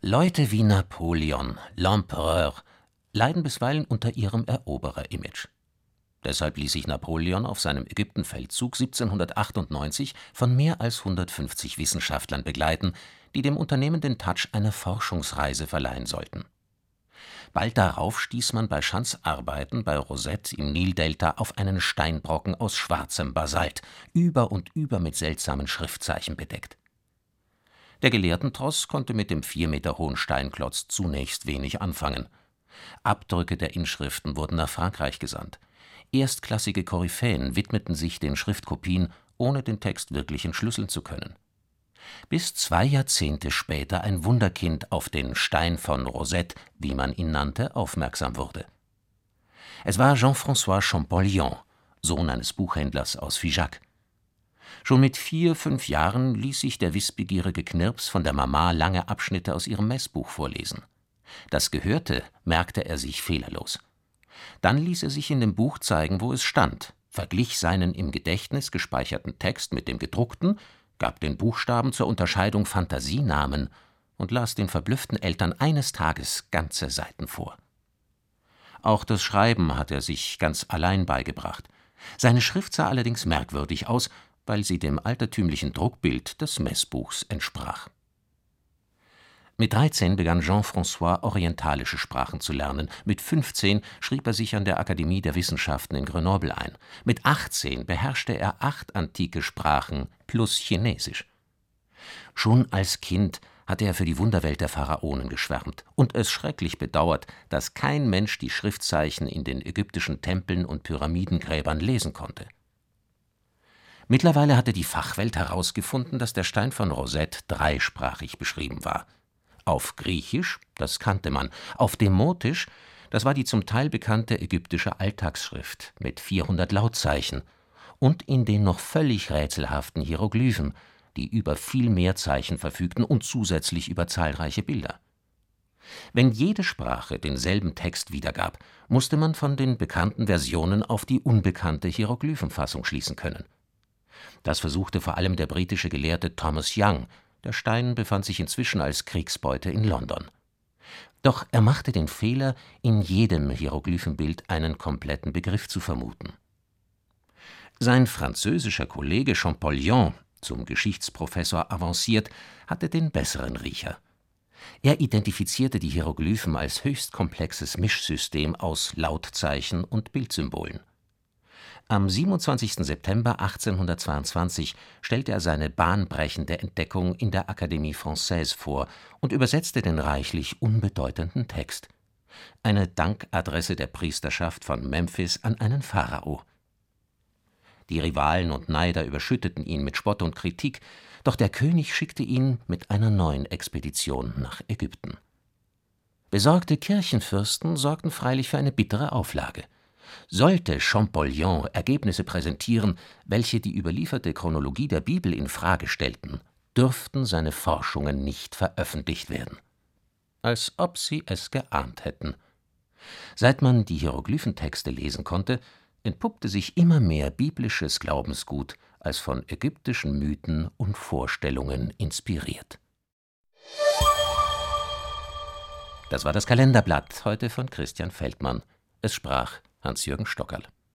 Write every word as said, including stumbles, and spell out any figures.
Leute wie Napoleon, l'Empereur, leiden bisweilen unter ihrem Eroberer-Image. Deshalb ließ sich Napoleon auf seinem Ägyptenfeldzug siebzehnhundertachtundneunzig von mehr als hundertfünfzig Wissenschaftlern begleiten, die dem Unternehmen den Touch einer Forschungsreise verleihen sollten. Bald darauf stieß man bei Chands Arbeiten bei Rosette im Nildelta auf einen Steinbrocken aus schwarzem Basalt, über und über mit seltsamen Schriftzeichen bedeckt. Der Gelehrtentross konnte mit dem vier Meter hohen Steinklotz zunächst wenig anfangen. Abdrücke der Inschriften wurden nach Frankreich gesandt. Erstklassige Koryphäen widmeten sich den Schriftkopien, ohne den Text wirklich entschlüsseln zu können. Bis zwei Jahrzehnte später ein Wunderkind auf den Stein von Rosette, wie man ihn nannte, aufmerksam wurde. Es war Jean-François Champollion, Sohn eines Buchhändlers aus Figeac. Schon mit vier, fünf Jahren ließ sich der wissbegierige Knirps von der Mama lange Abschnitte aus ihrem Messbuch vorlesen. Das Gehörte merkte er sich fehlerlos. Dann ließ er sich in dem Buch zeigen, wo es stand, verglich seinen im Gedächtnis gespeicherten Text mit dem gedruckten, gab den Buchstaben zur Unterscheidung Fantasienamen und las den verblüfften Eltern eines Tages ganze Seiten vor. Auch das Schreiben hat er sich ganz allein beigebracht. Seine Schrift sah allerdings merkwürdig aus, weil sie dem altertümlichen Druckbild des Messbuchs entsprach. Mit dreizehn begann Jean-François orientalische Sprachen zu lernen, mit fünfzehn schrieb er sich an der Akademie der Wissenschaften in Grenoble ein, mit achtzehn beherrschte er acht antike Sprachen plus Chinesisch. Schon als Kind hatte er für die Wunderwelt der Pharaonen geschwärmt und es schrecklich bedauert, dass kein Mensch die Schriftzeichen in den ägyptischen Tempeln und Pyramidengräbern lesen konnte. Mittlerweile hatte die Fachwelt herausgefunden, dass der Stein von Rosette dreisprachig beschrieben war. Auf Griechisch, das kannte man, auf Demotisch, das war die zum Teil bekannte ägyptische Alltagsschrift mit vierhundert Lautzeichen, und in den noch völlig rätselhaften Hieroglyphen, die über viel mehr Zeichen verfügten und zusätzlich über zahlreiche Bilder. Wenn jede Sprache denselben Text wiedergab, musste man von den bekannten Versionen auf die unbekannte Hieroglyphenfassung schließen können. Das versuchte vor allem der britische Gelehrte Thomas Young. Der Stein befand sich inzwischen als Kriegsbeute in London. Doch er machte den Fehler, in jedem Hieroglyphenbild einen kompletten Begriff zu vermuten. Sein französischer Kollege Champollion, zum Geschichtsprofessor avanciert, hatte den besseren Riecher. Er identifizierte die Hieroglyphen als höchst komplexes Mischsystem aus Lautzeichen und Bildsymbolen. Am siebenundzwanzigsten September achtzehnhundertzweiundzwanzig stellte er seine bahnbrechende Entdeckung in der Académie Française vor und übersetzte den reichlich unbedeutenden Text. Eine Dankadresse der Priesterschaft von Memphis an einen Pharao. Die Rivalen und Neider überschütteten ihn mit Spott und Kritik, doch der König schickte ihn mit einer neuen Expedition nach Ägypten. Besorgte Kirchenfürsten sorgten freilich für eine bittere Auflage. Sollte Champollion Ergebnisse präsentieren, welche die überlieferte Chronologie der Bibel in Frage stellten, dürften seine Forschungen nicht veröffentlicht werden. Als ob sie es geahnt hätten. Seit man die Hieroglyphentexte lesen konnte, entpuppte sich immer mehr biblisches Glaubensgut als von ägyptischen Mythen und Vorstellungen inspiriert. Das war das Kalenderblatt, heute von Christian Feldmann. Es sprach Hans-Jürgen Stockerl.